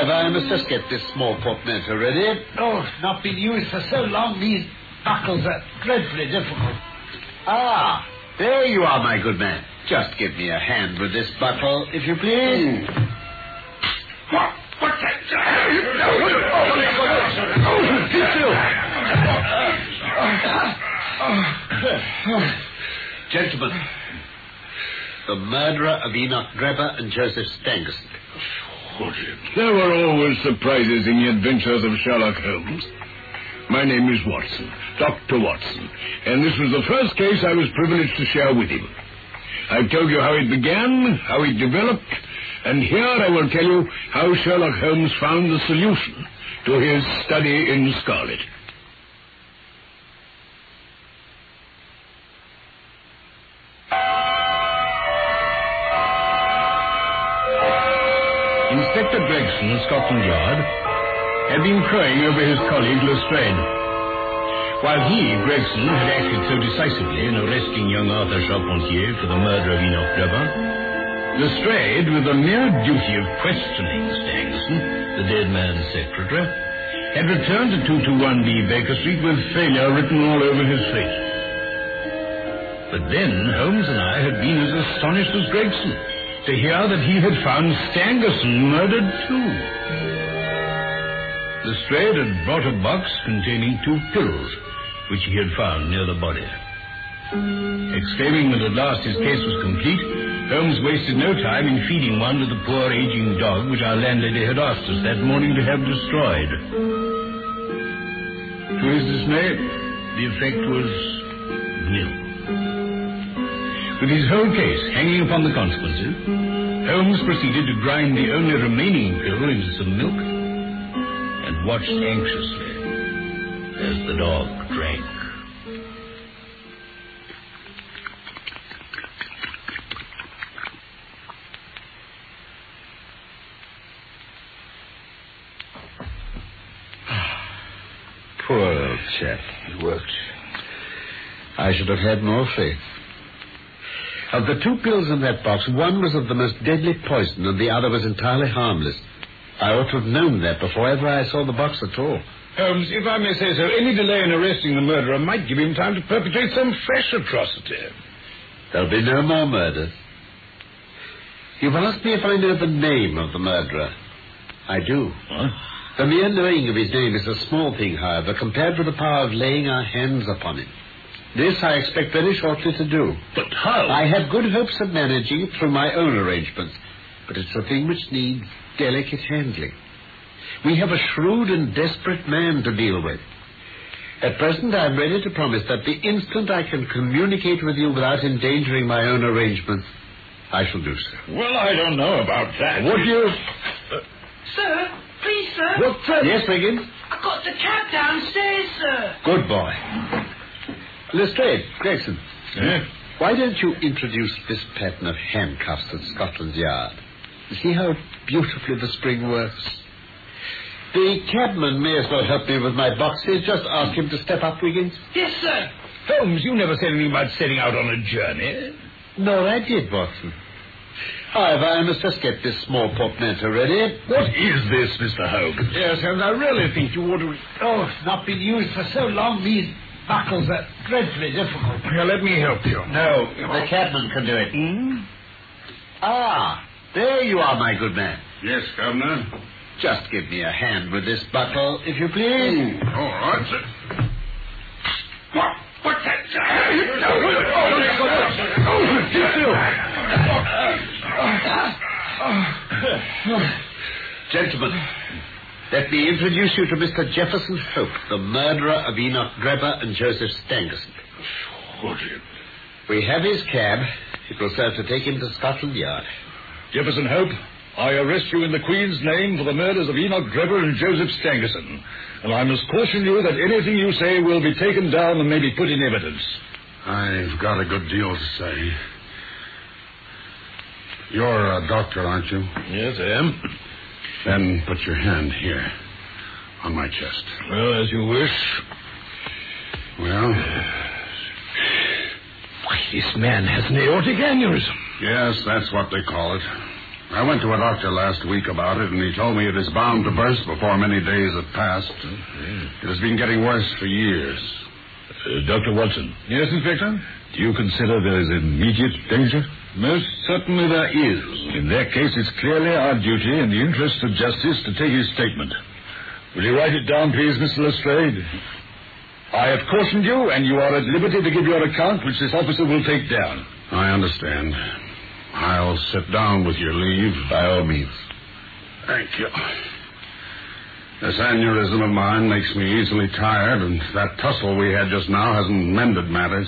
However, I must just get this small portmanteau ready. Oh, not been used for so long, these buckles are dreadfully difficult. Ah, there you are, my good man. Just give me a hand with this buckle, if you please. What's that? Gentlemen, the murderer of Enoch Drebber and Joseph Stangerson. There were always surprises in the adventures of Sherlock Holmes. My name is Watson, Dr. Watson, and this was the first case I was privileged to share with him. I've told you how it began, how it developed, and here I will tell you how Sherlock Holmes found the solution to his study in scarlet. Inspector Gregson of Scotland Yard had been crowing over his colleague Lestrade. While he, Gregson, had acted so decisively in arresting young Arthur Charpentier for the murder of Enoch Drebber, Lestrade, with the mere duty of questioning Stangerson, the dead man's secretary, had returned to 221B Baker Street with failure written all over his face. But then Holmes and I had been as astonished as Gregson to hear that he had found Stangerson murdered too. Lestrade had brought a box containing 2 pills, which he had found near the body. Exclaiming that at last his case was complete, Holmes wasted no time in feeding one to the poor aging dog which our landlady had asked us that morning to have destroyed. To his dismay, the effect was nil. With his whole case hanging upon the consequences, Holmes proceeded to grind the only remaining pill into some milk and watched anxiously as the dog drank. Poor old chap. He worked. I should have had more faith. Of the 2 pills in that box, one was of the most deadly poison and the other was entirely harmless. I ought to have known that before ever I saw the box at all. Holmes, if I may say so, any delay in arresting the murderer might give him time to perpetrate some fresh atrocity. There'll be no more murders. You've asked me if I know the name of the murderer. I do. What? The mere knowing of his name is a small thing, however, compared with the power of laying our hands upon him. This I expect very shortly to do. But how? I have good hopes of managing it through my own arrangements, but it's a thing which needs delicate handling. We have a shrewd and desperate man to deal with. At present, I am ready to promise that the instant I can communicate with you without endangering my own arrangements, I shall do so. Well, I don't know about that. What do you... Sir, please, sir. What's that? Yes, Wiggins? I got the cab downstairs, sir. Good boy. Lestrade, Gregson. Eh? Why don't you introduce this pattern of handcuffs at Scotland Yard? See how beautifully the spring works. The cabman may as well help me with my boxes. Just ask him to step up, Wiggins. Yes, sir. Holmes, you never said anything about setting out on a journey. No, I did, Watson. However, I must just get this small portmanteau ready. What is this, Mr. Holmes? Yes, Holmes, I really think you ought to... Oh, it's not been used for so long, these buckles are dreadfully difficult. Here, let me help you. No, the cabman can do it. Ah, there you are, my good man. Yes, Governor. Just give me a hand with this buckle, if you please. All right, sir. What's that? Gentlemen, let me introduce you to Mr. Jefferson Hope, the murderer of Enoch Drebber and Joseph Stangerson. We have his cab. It will serve to take him to Scotland Yard. Jefferson Hope, I arrest you in the Queen's name for the murders of Enoch Drebber and Joseph Stangerson. And I must caution you that anything you say will be taken down and may be put in evidence. I've got a good deal to say. You're a doctor, aren't you? Yes, I am. Then put your hand here, on my chest. Well, as you wish. Well? Why, this man has an aortic aneurysm. Yes, that's what they call it. I went to a doctor last week about it, and he told me it is bound to burst before many days have passed. It has been getting worse for years. Dr. Watson. Yes, Inspector? Do you consider there is immediate danger? Most certainly there is. In that case, it's clearly our duty in the interest of justice to take his statement. Will you write it down, please, Mr. Lestrade? I have cautioned you, and you are at liberty to give your account, which this officer will take down. I understand. I'll sit down with your leave. By all means. Thank you. This aneurysm of mine makes me easily tired, and that tussle we had just now hasn't mended matters.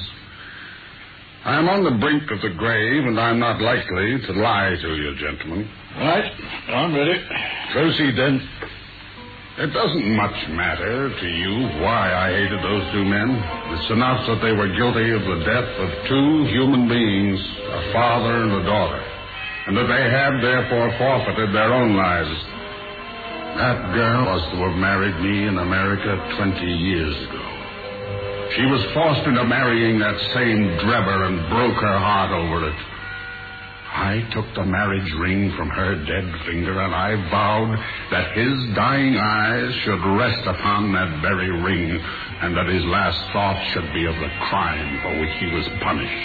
I am on the brink of the grave, and I'm not likely to lie to you, gentlemen. All right. I'm ready. Proceed, then. It doesn't much matter to you why I hated those two men. It's enough that they were guilty of the death of two human beings, a father and a daughter, and that they have therefore forfeited their own lives. That girl was to have married me in America 20 years ago. She was forced into marrying that same Drebber and broke her heart over it. I took the marriage ring from her dead finger, and I vowed that his dying eyes should rest upon that very ring, and that his last thought should be of the crime for which he was punished.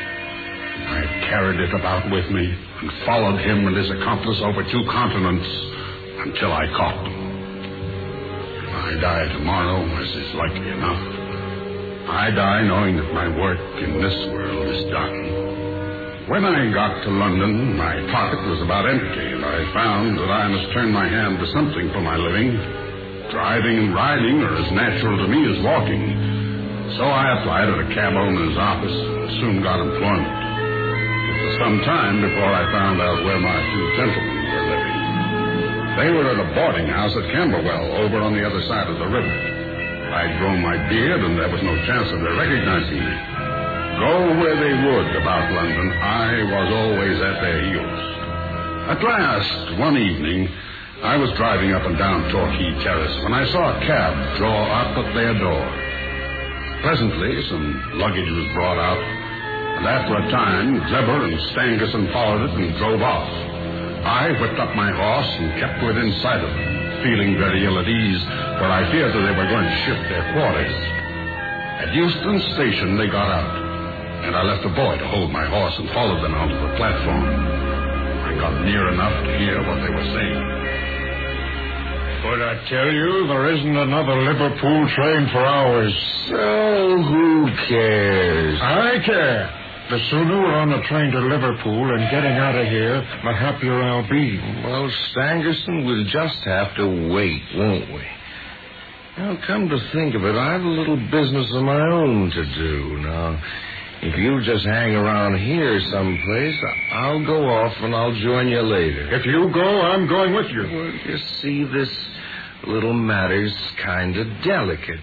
I carried it about with me and followed him and his accomplice over 2 continents until I caught them. If I die tomorrow, as is likely enough, I die knowing that my work in this world is done. When I got to London, my pocket was about empty, and I found that I must turn my hand to something for my living. Driving and riding are as natural to me as walking. So I applied at a cab owner's office and soon got employment. It was some time before I found out where my 2 gentlemen were living. They were at a boarding house at Camberwell, over on the other side of the river. I'd grown my beard, and there was no chance of their recognizing me. Go where they would about London, I was always at their heels. At last, one evening, I was driving up and down Torquay Terrace when I saw a cab draw up at their door. Presently, some luggage was brought out, and after a time, Drebber and Stangerson followed it and drove off. I whipped up my horse and kept within sight of them, feeling very ill at ease, for I feared that they were going to shift their quarters. At Euston Station, they got out, and I left a boy to hold my horse and followed them onto the platform. I got near enough to hear what they were saying. But I tell you, there isn't another Liverpool train for hours. So who cares? I care. The sooner we're on the train to Liverpool and getting out of here, the happier I'll be. Well, Stangerson, we'll just have to wait, won't we? Now, come to think of it, I have a little business of my own to do. Now, if you'll just hang around here someplace, I'll go off and I'll join you later. If you go, I'm going with you. Well, you see, this little matter's kind of delicate.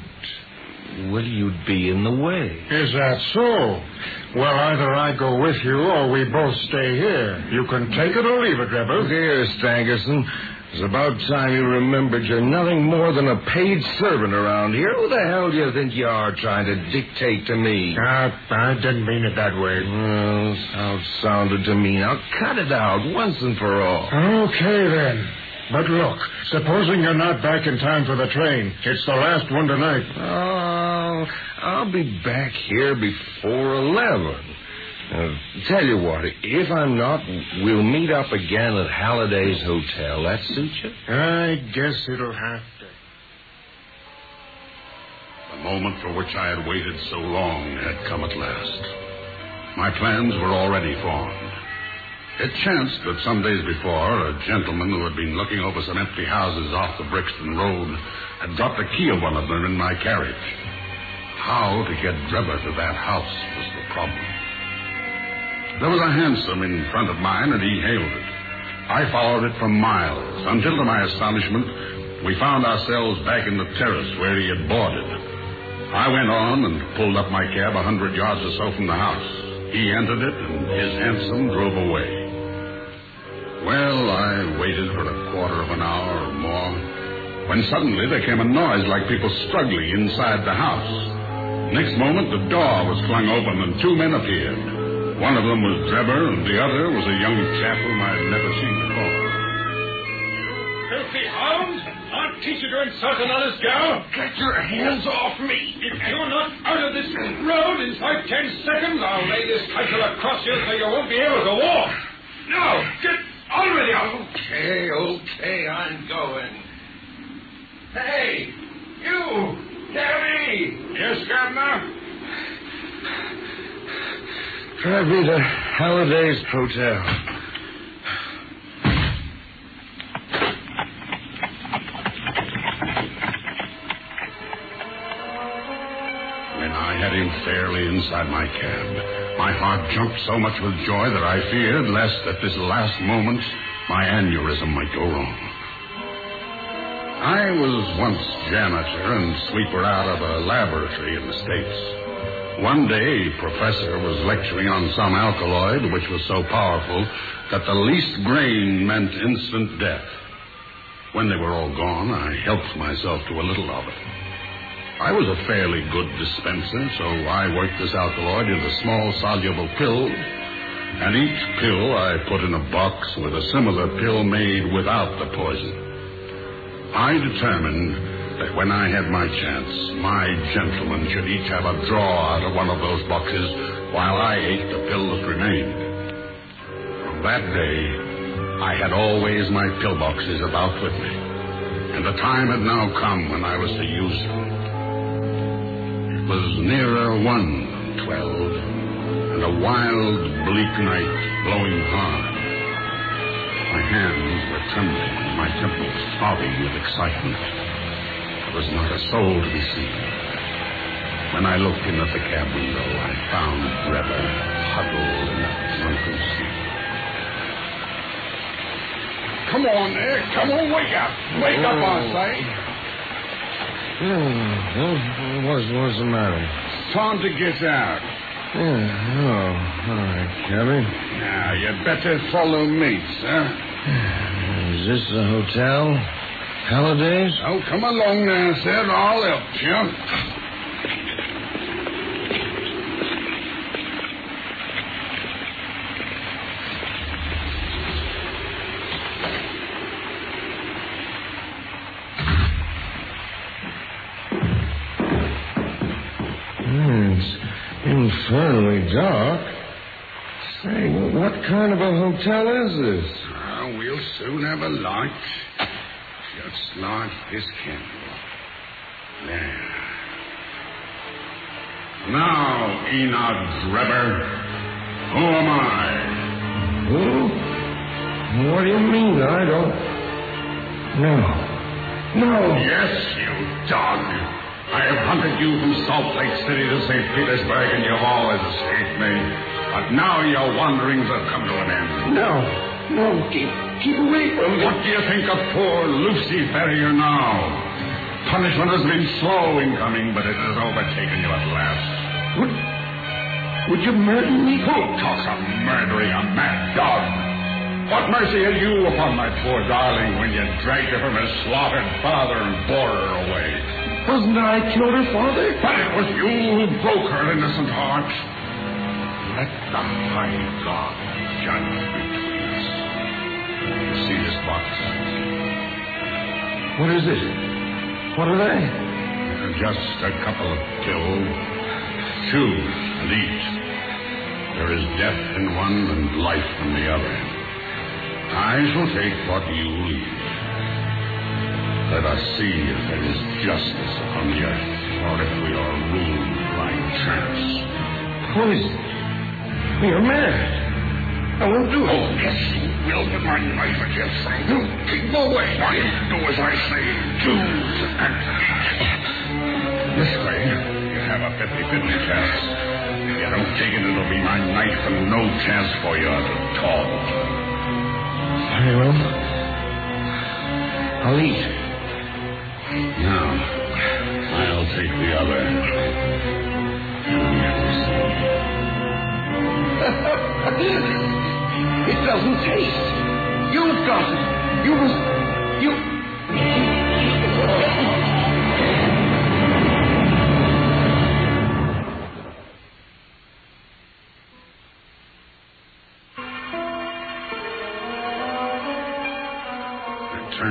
You'd be in the way. Is that so? Well, either I go with you or we both stay here. You can take it or leave it, Drebber. Here, Stangerson. It's about time you remembered you're nothing more than a paid servant around here. Who the hell do you think you are trying to dictate to me? I didn't mean it that way. Well, that's how it sounded to me. Now, cut it out once and for all. Okay, then. But look, supposing you're not back in time for the train. It's the last one tonight. Oh, I'll be back here before 11. Tell you what, if I'm not, we'll meet up again at Halliday's Hotel. That suit you? I guess it'll have to. The moment for which I had waited so long had come at last. My plans were already formed. It chanced that some days before, a gentleman who had been looking over some empty houses off the Brixton Road had dropped the key of one of them in my carriage. How to get Drebber to that house was the problem. There was a hansom in front of mine, and he hailed it. I followed it for miles, until to my astonishment, we found ourselves back in the terrace where he had boarded. I went on and pulled up my cab 100 yards or so from the house. He entered it, and his hansom drove away. Well, I waited for a quarter of an hour or more, when suddenly there came a noise like people struggling inside the house. Next moment, the door was flung open, and 2 men appeared. One of them was Drebber, and the other was a young chap whom I had never seen before. Filthy hound! I'll teach you to insult an honest girl! Get your hands off me! If you're not out of this road in 5-10 seconds, I'll lay this title across you so you won't be able to walk. Now, get on with you! Okay, I'm going. Hey, you! Gabby! Yes, Gardner? Drive me to Halliday's Hotel. When I had him fairly inside my cab, my heart jumped so much with joy that I feared lest at this last moment my aneurysm might go wrong. I was once janitor and sweeper out of a laboratory in the States. One day, a professor was lecturing on some alkaloid which was so powerful that the least grain meant instant death. When they were all gone, I helped myself to a little of it. I was a fairly good dispenser, so I worked this alkaloid into small soluble pills, and each pill I put in a box with a similar pill made without the poison. I determined that when I had my chance, my gentlemen should each have a draw out of one of those boxes while I ate the pill that remained. From that day, I had always my pillboxes about with me, and the time had now come when I was to use them. It was nearer 1 than 12, and a wild, bleak night blowing hard. My hands were trembling, and my temples throbbing with excitement. There was not a soul to be seen. When I looked in at the cab window, I found Drebber huddled in a drunken sleep. Come on there. Come on, wake up. Wake up, I say. What's the matter? Time to get out. All right, Cabby. Now, you'd better follow me, sir. Is this the hotel? Halliday's? Oh, come along now, sir. I'll help you. It's infernally dark. Say, what kind of a hotel is this? Oh, we'll soon have a light. Just like this candle. There. Now, Enoch Drebber, who am I? Who? What do you mean? I don't... No. Yes, you dog. I have hunted you from Salt Lake City to St. Petersburg, and you've always escaped me. But now your wanderings have come to an end. No, keep away from me. What do you think of poor Lucy Ferrier now? Punishment has been slow in coming, but it has overtaken you at last. Would you murder me? Who talks of murdering a mad dog? What mercy had you upon my poor darling when you dragged her from her slaughtered father and bore her away? Wasn't I killed her father? But it was you who broke her innocent heart. Let the high God judge between us. You see this box? What is it? What are they? Just a couple of pills. Choose and eat. There is death in one and life in the other. I shall take what you leave. Let us see if there is justice upon the earth, or if we are ruled by chance. Poison. You're mad. I won't do it. Oh, yes, you will with my knife at your throat. Keep away. Do as I say. Choose and eat. This way, you have a 50-50 chance. If you don't take it, it'll be my knife and no chance for you at all. Very well. I'll eat. Now, I'll take the other. It doesn't taste. You've got it. You...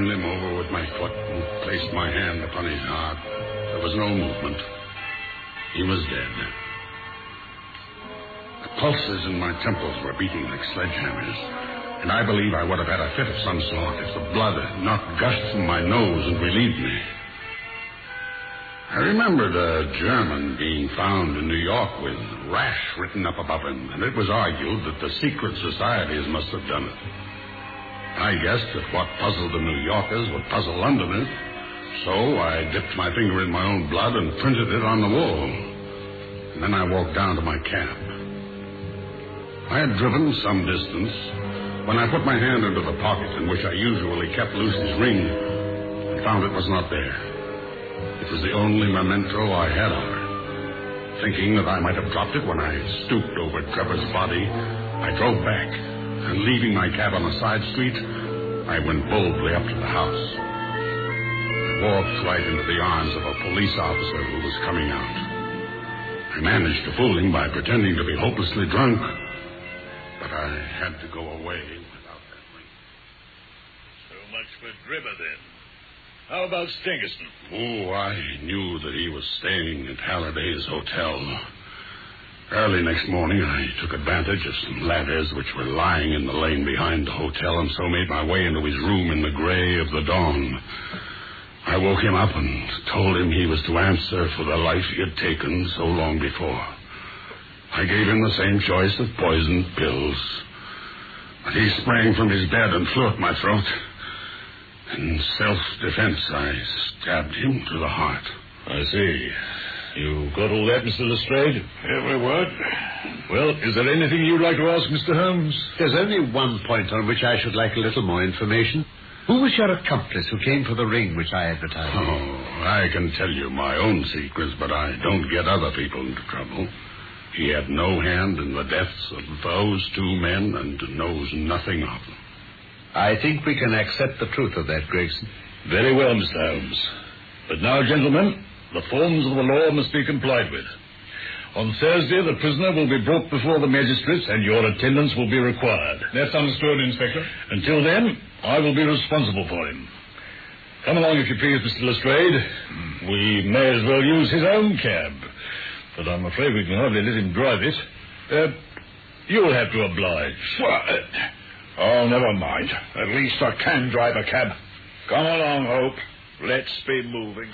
turned him over with my foot and placed my hand upon his heart. There was no movement. He was dead. The pulses in my temples were beating like sledgehammers, and I believe I would have had a fit of some sort if the blood had not gushed from my nose and relieved me. I remembered a German being found in New York with rash written up above him, and it was argued that the secret societies must have done it. I guessed that what puzzled the New Yorkers would puzzle Londoners, so I dipped my finger in my own blood and printed it on the wall. And then I walked down to my cab. I had driven some distance when I put my hand into the pocket in which I usually kept Lucy's ring and found it was not there. It was the only memento I had of her. Thinking that I might have dropped it when I stooped over Trevor's body, I drove back, and leaving my cab on a side street, I went boldly up to the house. I walked right into the arms of a police officer who was coming out. I managed to fool him by pretending to be hopelessly drunk, but I had to go away without that ring. So much for Dribber, then. How about Stangerson? Oh, I knew that he was staying at Halliday's hotel. Early next morning, I took advantage of some ladders which were lying in the lane behind the hotel and so made my way into his room in the gray of the dawn. I woke him up and told him he was to answer for the life he had taken so long before. I gave him the same choice of poisoned pills. But he sprang from his bed and flew at my throat. In self-defense, I stabbed him to the heart. I see. You got all that, Mr. Lestrade? Every word. Well, is there anything you'd like to ask Mr. Holmes? There's only one point on which I should like a little more information. Who was your accomplice who came for the ring which I advertised? Oh, I can tell you my own secrets, but I don't get other people into trouble. He had no hand in the deaths of those two men and knows nothing of them. I think we can accept the truth of that, Gregson. Very well, Mr. Holmes. But now, gentlemen, the forms of the law must be complied with. On Thursday, the prisoner will be brought before the magistrates, and your attendance will be required. That's understood, Inspector. Until then, I will be responsible for him. Come along, if you please, Mr. Lestrade. We may as well use his own cab, but I'm afraid we can hardly let him drive it. You'll have to oblige. What? Oh, never mind. At least I can drive a cab. Come along, Hope. Let's be moving.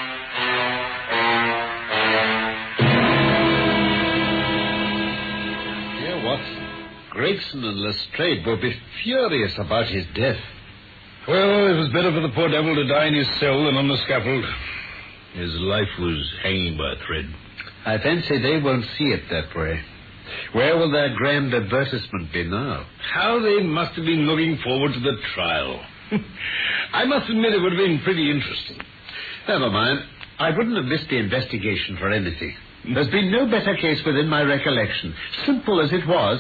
Dear Watson, Gregson and Lestrade will be furious about his death. Well, it was better for the poor devil to die in his cell than on the scaffold. His life was hanging by a thread. I fancy they won't see it that way. Where will their grand advertisement be now? How they must have been looking forward to the trial. I must admit it would have been pretty interesting. Never mind. I wouldn't have missed the investigation for anything. There's been no better case within my recollection. Simple as it was.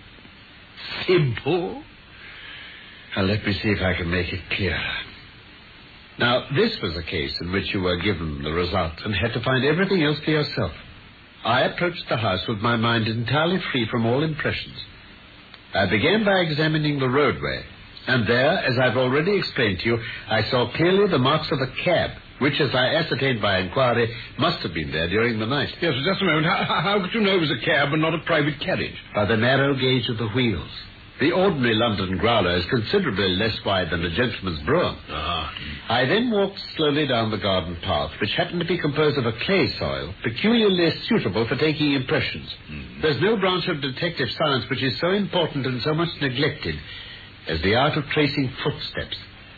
Simple? Now, let me see if I can make it clearer. Now, this was a case in which you were given the result and had to find everything else for yourself. I approached the house with my mind entirely free from all impressions. I began by examining the roadway, and there, as I've already explained to you, I saw clearly the marks of a cab, which, as I ascertained by inquiry, must have been there during the night. Yes, just a moment. How could you know it was a cab and not a private carriage? By the narrow gauge of the wheels. The ordinary London growler is considerably less wide than a gentleman's brougham. I then walked slowly down the garden path, which happened to be composed of a clay soil, peculiarly suitable for taking impressions. There's no branch of detective science which is so important and so much neglected as the art of tracing footsteps.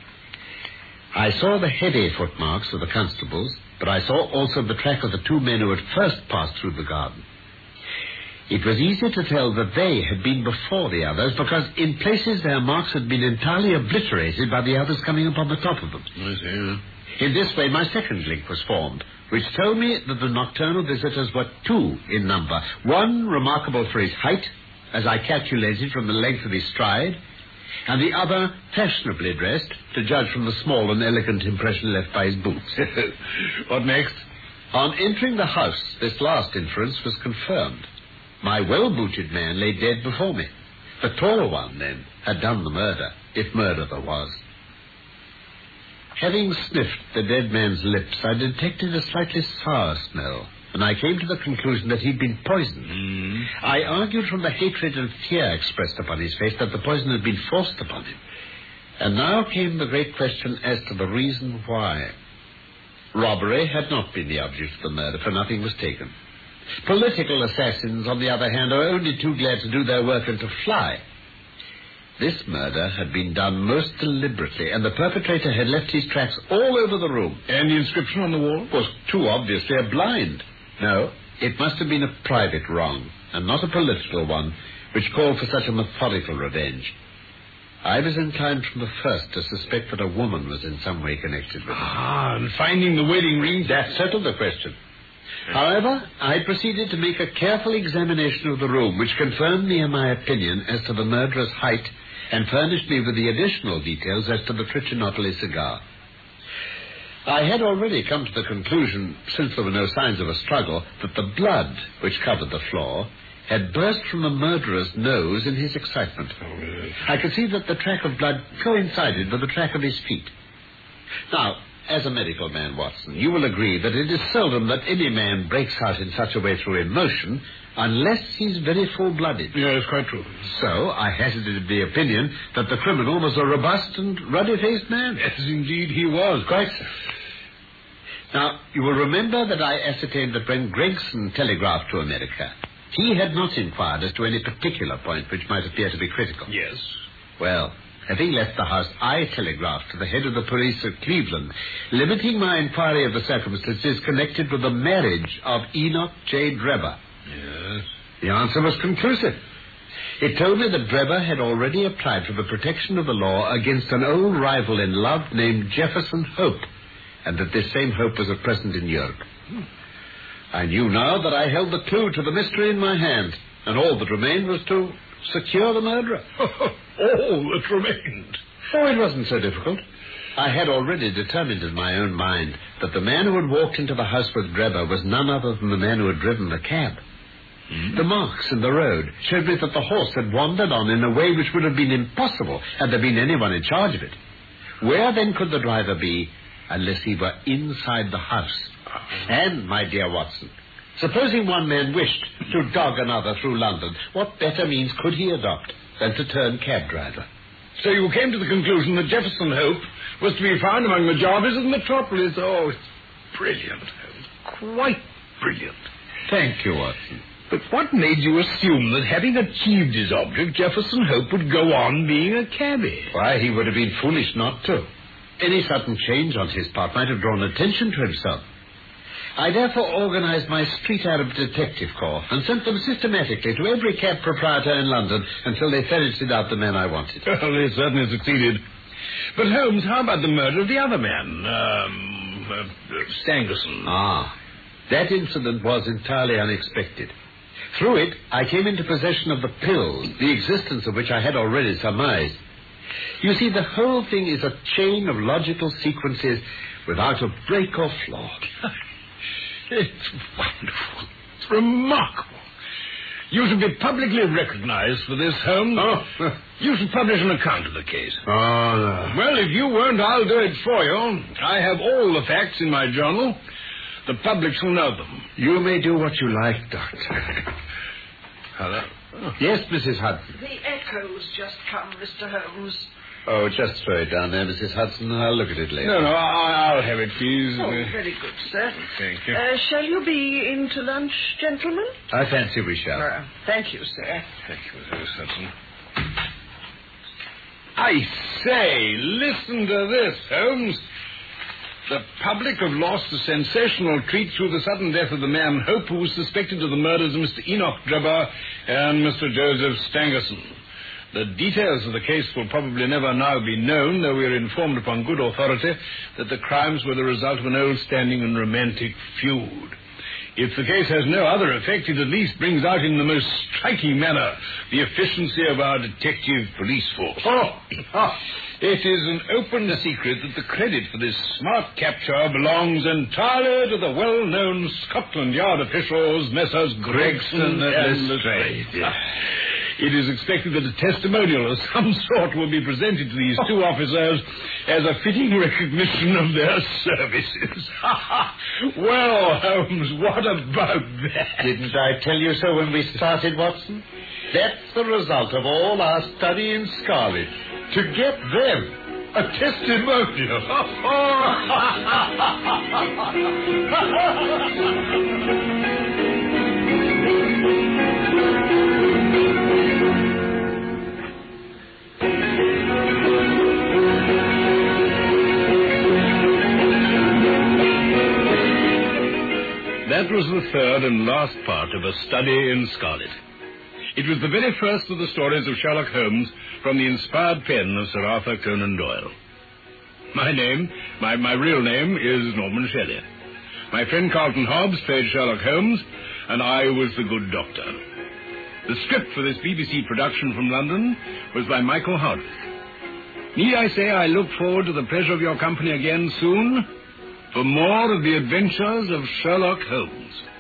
I saw the heavy footmarks of the constables, but I saw also the track of the two men who had first passed through the garden. It was easy to tell that they had been before the others, because in places their marks had been entirely obliterated by the others coming up on the top of them. I see. In this way, my second link was formed, which told me that the nocturnal visitors were two in number. One remarkable for his height, as I calculated from the length of his stride, and the other fashionably dressed, to judge from the small and elegant impression left by his boots. What next? On entering the house, this last inference was confirmed. My well-booted man lay dead before me. The taller one, then, had done the murder, if murder there was. Having sniffed the dead man's lips, I detected a slightly sour smell, and I came to the conclusion that he'd been poisoned. I argued from the hatred and fear expressed upon his face that the poison had been forced upon him. And now came the great question as to the reason why. Robbery had not been the object of the murder, for nothing was taken. Political assassins, on the other hand, are only too glad to do their work and to fly. This murder had been done most deliberately, and the perpetrator had left his tracks all over the room. And the inscription on the wall? Was too obviously a blind. No, it must have been a private wrong, and not a political one, which called for such a methodical revenge. I was inclined from the first to suspect that a woman was in some way connected with it. And finding the wedding ring... That settled the question. However, I proceeded to make a careful examination of the room, which confirmed me in my opinion as to the murderer's height and furnished me with the additional details as to the Trichinopoly cigar. I had already come to the conclusion, since there were no signs of a struggle, that the blood which covered the floor had burst from the murderer's nose in his excitement. I could see that the track of blood coincided with the track of his feet. Now, as a medical man, Watson, you will agree that it is seldom that any man breaks out in such a way through emotion unless he's very full-blooded. Yes, quite true. So I hazarded the opinion that the criminal was a robust and ruddy-faced man. Yes, indeed he was. Quite so. Now, you will remember that I ascertained that when Gregson telegraphed to America, he had not inquired as to any particular point which might appear to be critical. Yes. Well, having left the house, I telegraphed to the head of the police at Cleveland, limiting my inquiry of the circumstances connected with the marriage of Enoch J. Drebber. Yes. The answer was conclusive. It told me that Drebber had already applied for the protection of the law against an old rival in love named Jefferson Hope, and that this same Hope was at present in Europe. I knew now that I held the clue to the mystery in my hand, and all that remained was to secure the murderer. All that remained. Oh, it wasn't so difficult. I had already determined in my own mind that the man who had walked into the house with Drebber was none other than the man who had driven the cab. The marks in the road showed me that the horse had wandered on in a way which would have been impossible had there been anyone in charge of it. Where then could the driver be unless he were inside the house? And, my dear Watson, supposing one man wished to dog another through London, what better means could he adopt than to turn cab driver? So you came to the conclusion that Jefferson Hope was to be found among the Jarvis of the metropolis. Oh, it's brilliant, Holmes. Quite brilliant. Thank you, Watson. But what made you assume that having achieved his object, Jefferson Hope would go on being a cabby? Why, he would have been foolish not to. Any sudden change on his part might have drawn attention to himself. I therefore organized my street Arab detective corps and sent them systematically to every cab proprietor in London until they ferreted out the man I wanted. Well, they certainly succeeded. But, Holmes, how about the murder of the other man, Stangerson? That incident was entirely unexpected. Through it, I came into possession of the pills, the existence of which I had already surmised. You see, the whole thing is a chain of logical sequences without a break or flaw. It's wonderful. It's remarkable. You should be publicly recognized for this, Holmes. You should publish an account of the case. No. Well, if you won't, I'll do it for you. I have all the facts in my journal. The public shall know them. You may do what you like, Doctor. Hello? Yes, Mrs. Hudson. The echo's just come, Mr. Holmes. Oh, just throw it down there, Mrs. Hudson. I'll look at it later. No, I'll have it, please. Oh, very good, sir. Thank you. Shall you be in to lunch, gentlemen? I fancy we shall. Thank you, sir. Thank you, Mrs. Hudson. I say, listen to this, Holmes. The public have lost a sensational treat through the sudden death of the man Hope, who was suspected of the murders of Mr. Enoch Drebber and Mr. Joseph Stangerson. The details of the case will probably never now be known, though we are informed upon good authority that the crimes were the result of an old-standing and romantic feud. If the case has no other effect, it at least brings out in the most striking manner the efficiency of our detective police force. It is an open secret that the credit for this smart capture belongs entirely to the well-known Scotland Yard officials, Messrs. Gregson and Lestrade. It is expected that a testimonial of some sort will be presented to these two officers as a fitting recognition of their services. Well, Holmes, what about that? Didn't I tell you so when we started, Watson? That's the result of all our study in Scarlet. To get them a testimonial. That was the third and last part of A Study in Scarlet. It was the very first of the stories of Sherlock Holmes from the inspired pen of Sir Arthur Conan Doyle. My real name is Norman Shelley. My friend Carlton Hobbs played Sherlock Holmes, and I was the good doctor. The script for this BBC production from London was by Michael Hardwick. Need I say I look forward to the pleasure of your company again soon for more of the adventures of Sherlock Holmes.